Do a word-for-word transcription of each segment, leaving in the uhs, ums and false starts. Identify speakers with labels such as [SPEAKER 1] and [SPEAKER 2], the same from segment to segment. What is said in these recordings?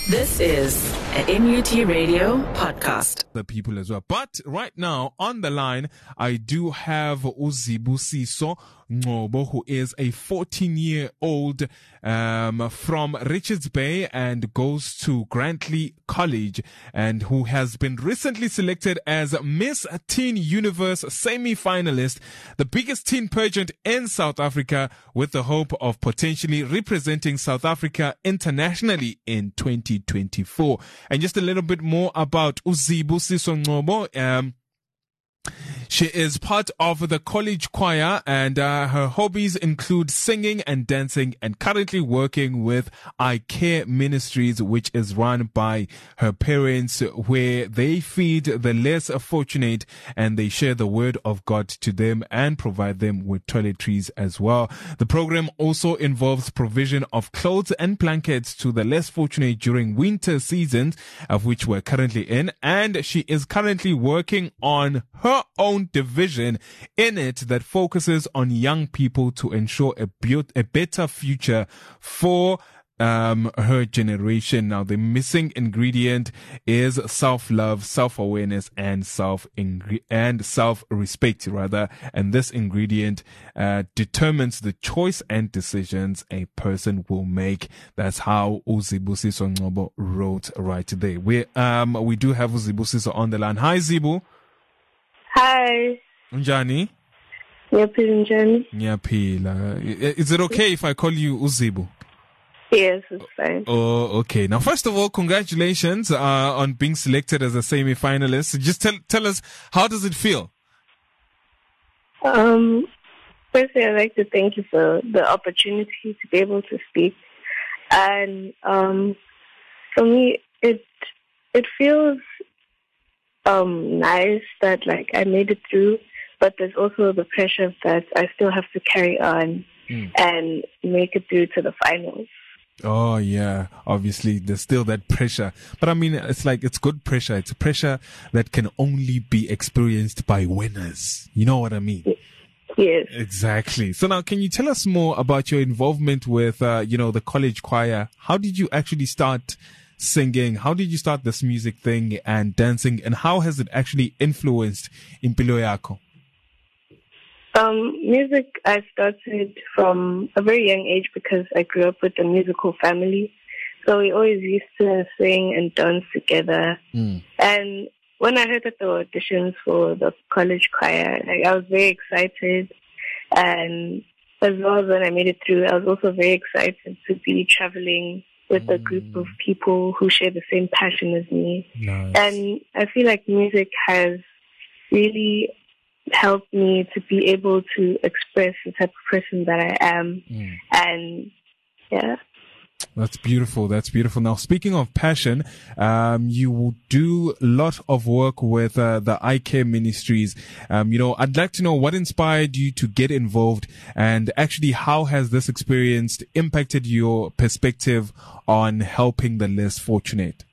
[SPEAKER 1] This is an N U T Radio podcast.
[SPEAKER 2] The people as well. But right now on the line, I do have Uzibusiso Ngobo, who is a fourteen-year-old um, from Richards Bay and goes to Grantley College, and who has been recently selected as Miss Teen Universe semi-finalist, the biggest teen pageant in South Africa, with the hope of potentially representing South Africa internationally in twenty twenty-four. And just a little bit more about Uzibusiso Ngobo. Um, She is part of the college choir, and uh, her hobbies include singing and dancing, and currently working with I Care Ministries, which is run by her parents, where they feed the less fortunate and they share the word of God to them and provide them with toiletries as well. The program also involves provision of clothes and blankets to the less fortunate during winter seasons, of which we're currently in, and she is currently working on her own division in it that focuses on young people to ensure a, be- a better future for um her generation. Now, the missing ingredient is self-love, self-awareness, and self and self-respect rather, and this ingredient uh determines the choice and decisions a person will make. That's how Uzibusiso Ngobo wrote right there. We um we do have Uzibusiso on the line. Hi, Zibu.
[SPEAKER 3] Hi.
[SPEAKER 2] Unjani?
[SPEAKER 3] Ngiyaphila njani?
[SPEAKER 2] Ngiyaphila. Is it okay if I call you Uzibu?
[SPEAKER 3] Yes, it's fine.
[SPEAKER 2] Oh, okay. Now, first of all, congratulations uh, on being selected as a semi-finalist. Just tell tell us, how does it feel?
[SPEAKER 3] Um, firstly, I'd like to thank you for the opportunity to be able to speak. And um, for me, it it feels um nice that like I made it through, but there's also the pressure that I still have to carry on mm. and make it through to the finals.
[SPEAKER 2] Oh yeah, obviously there's still that pressure, but I mean, it's like, it's good pressure. It's a pressure that can only be experienced by winners. You know what I mean?
[SPEAKER 3] Yes.
[SPEAKER 2] Exactly. So now, can you tell us more about your involvement with uh, you know, the college choir? How did you actually start singing? How did you start this music thing and dancing, and how has it actually influenced impilo yako?
[SPEAKER 3] Um, music I started from a very young age because I grew up with a musical family. So we always used to sing and dance together. Mm. And when I heard that there were auditions for the college choir, like, I was very excited. And as well as when I made it through, I was also very excited to be traveling with a group of people who share the same passion as me.
[SPEAKER 2] Nice.
[SPEAKER 3] And I feel like music has really helped me to be able to express the type of person that I am. Mm. And yeah.
[SPEAKER 2] That's beautiful. That's beautiful. Now, speaking of passion, um, you do a lot of work with uh, the I Care Ministries. Um, you know, I'd like to know what inspired you to get involved, and actually how has this experience impacted your perspective on helping the less fortunate?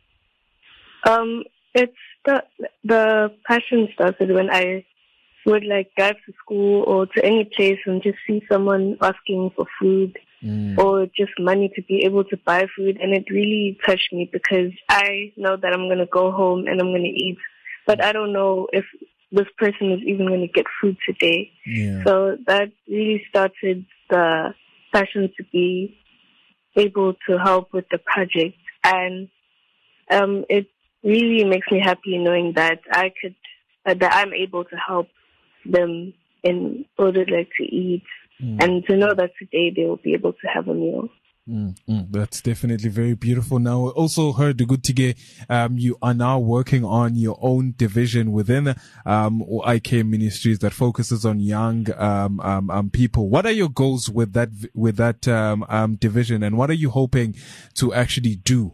[SPEAKER 3] Um, it's the, the passion started when I would like drive to school or to any place and just see someone asking for food. Mm. Or just money to be able to buy food, and it really touched me because I know that I'm going to go home and I'm going to eat, but I don't know if this person is even going to get food today.
[SPEAKER 2] Yeah.
[SPEAKER 3] So that really started the passion to be able to help with the project, and um, it really makes me happy knowing that I could, uh, that I'm able to help them in order like to eat. Mm. And to know that today they will be able to have a meal.
[SPEAKER 2] Mm, mm, that's definitely very beautiful. Now, I also heard, Gutige, um, you are now working on your own division within um, I Care Ministries that focuses on young um, um, um, people. What are your goals with that with that um, um, division, and what are you hoping to actually do?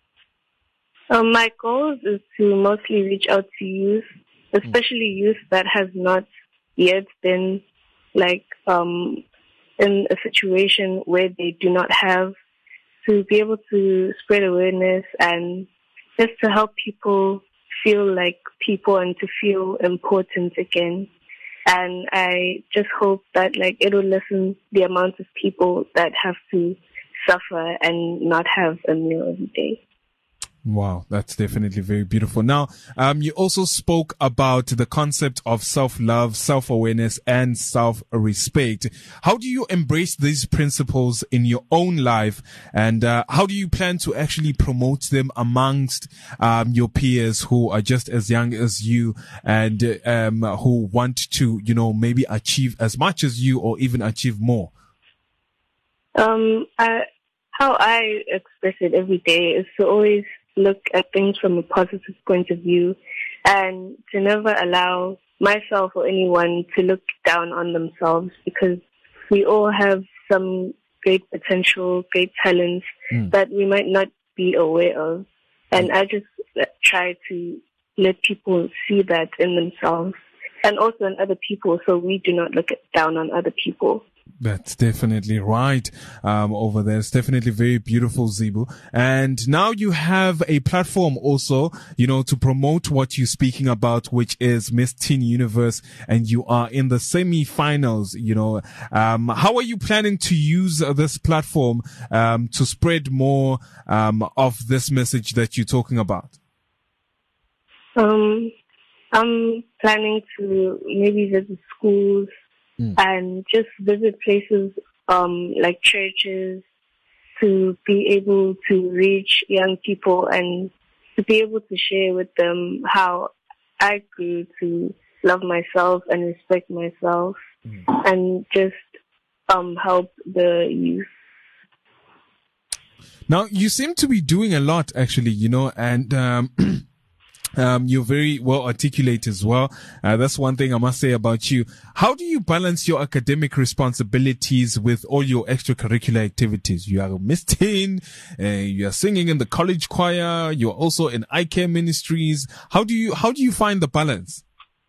[SPEAKER 3] Um, my goals is to mostly reach out to youth, especially youth that has not yet been like um in a situation where they do not have, to be able to spread awareness and just to help people feel like people and to feel important again. And I just hope that like it will lessen the amount of people that have to suffer and not have a meal every day.
[SPEAKER 2] Wow, that's definitely very beautiful. Now, um, you also spoke about the concept of self-love, self-awareness, and self-respect. How do you embrace these principles in your own life, and uh, how do you plan to actually promote them amongst um, your peers who are just as young as you and um, who want to, you know, maybe achieve as much as you or even achieve more?
[SPEAKER 3] Um, I, how I express it every day is to always look at things from a positive point of view and to never allow myself or anyone to look down on themselves, because we all have some great potential, great talents mm. that we might not be aware of. And I just try to let people see that in themselves and also in other people, so we do not look down on other people.
[SPEAKER 2] That's definitely right, um, over there. It's definitely very beautiful, Zibu. And now you have a platform also, you know, to promote what you're speaking about, which is Miss Teen Universe, and you are in the semi-finals, you know. Um, how are you planning to use this platform, um, to spread more, um, of this message that you're talking about?
[SPEAKER 3] Um, I'm planning to maybe visit schools, Mm. and just visit places um, like churches to be able to reach young people and to be able to share with them how I grew to love myself and respect myself mm. and just um, help the youth.
[SPEAKER 2] Now, you seem to be doing a lot, actually, you know, and um Um, you're very well articulate as well. Uh, that's one thing I must say about you. How do you balance your academic responsibilities with all your extracurricular activities? You are a Miss Teen, uh, you are singing in the college choir, you're also in I Care Ministries. How do you, how do you find the balance?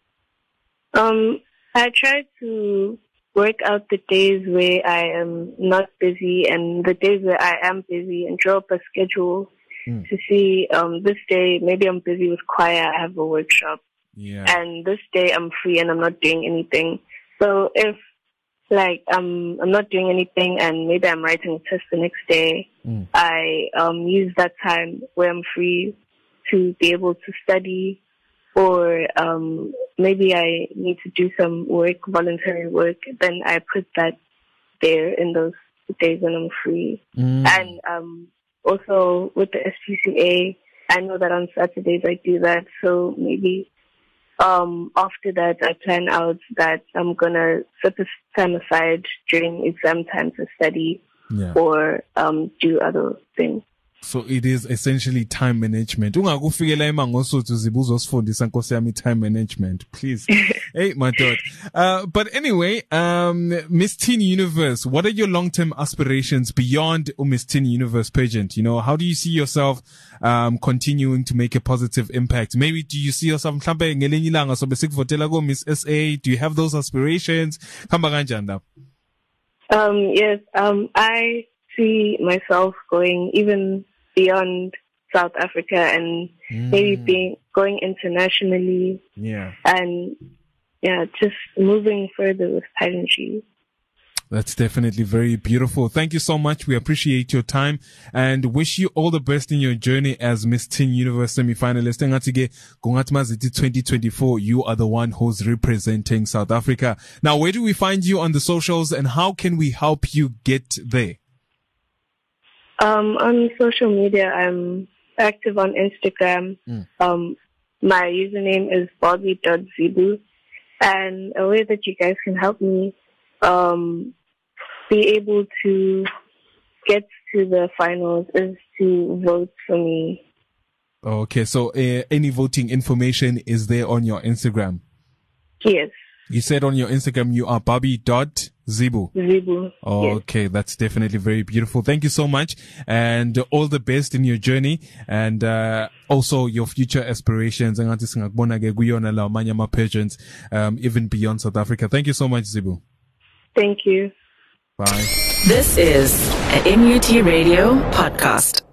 [SPEAKER 3] Um, I try to work out the days where I am not busy and the days where I am busy and draw up a schedule. Mm. To see, um, this day, maybe I'm busy with choir, I have a workshop. Yeah. And this day I'm free and I'm not doing anything. So if, like, um, I'm not doing anything and maybe I'm writing a test the next day, mm. I, um, use that time where I'm free to be able to study, or, um, maybe I need to do some work, voluntary work, then I put that there in those days when I'm free. Mm. And, um, also, with the S P C A, I know that on Saturdays I do that. So maybe um, after that, I plan out that I'm going to set this time aside during exam time to study yeah. or um, do other things.
[SPEAKER 2] So it is essentially time management. Ungakufikela emangosuthi zibuzo sifundisa nkosi yami time management, please. Hey, my God. Uh, but anyway, um, Miss Teen Universe, what are your long-term aspirations beyond Miss Teen Universe pageant? You know, how do you see yourself, um, continuing to make a positive impact? Maybe do you see yourself, mhlambe ngelinye ilanga sobe sikuvotela ko Miss S A? Do you have those aspirations? Khamba kanjani?
[SPEAKER 3] Um, yes, um, I see myself going even beyond South Africa and mm. maybe being going internationally. Yeah. And yeah, just moving further with pageantry.
[SPEAKER 2] That's definitely very beautiful. Thank you so much. We appreciate your time and wish you all the best in your journey as Miss Teen Universe semi-finalist. twenty twenty-four, you are the one who's representing South Africa. Now, where do we find you on the socials and how can we help you get there?
[SPEAKER 3] Um, on social media, I'm active on Instagram. Mm. Um, my username is bobby dot zibu. And a way that you guys can help me um, be able to get to the finals is to vote for me.
[SPEAKER 2] Okay, so uh, any voting information is there on your Instagram?
[SPEAKER 3] Yes.
[SPEAKER 2] You said on your Instagram you are bobby dot zibu.
[SPEAKER 3] Zibu.
[SPEAKER 2] Okay, yes. That's definitely very beautiful. Thank you so much and all the best in your journey and uh, also your future aspirations and pageants, um, even beyond South Africa. Thank you so much, Zibu.
[SPEAKER 3] Thank you.
[SPEAKER 2] Bye.
[SPEAKER 1] This is an N U T Radio podcast.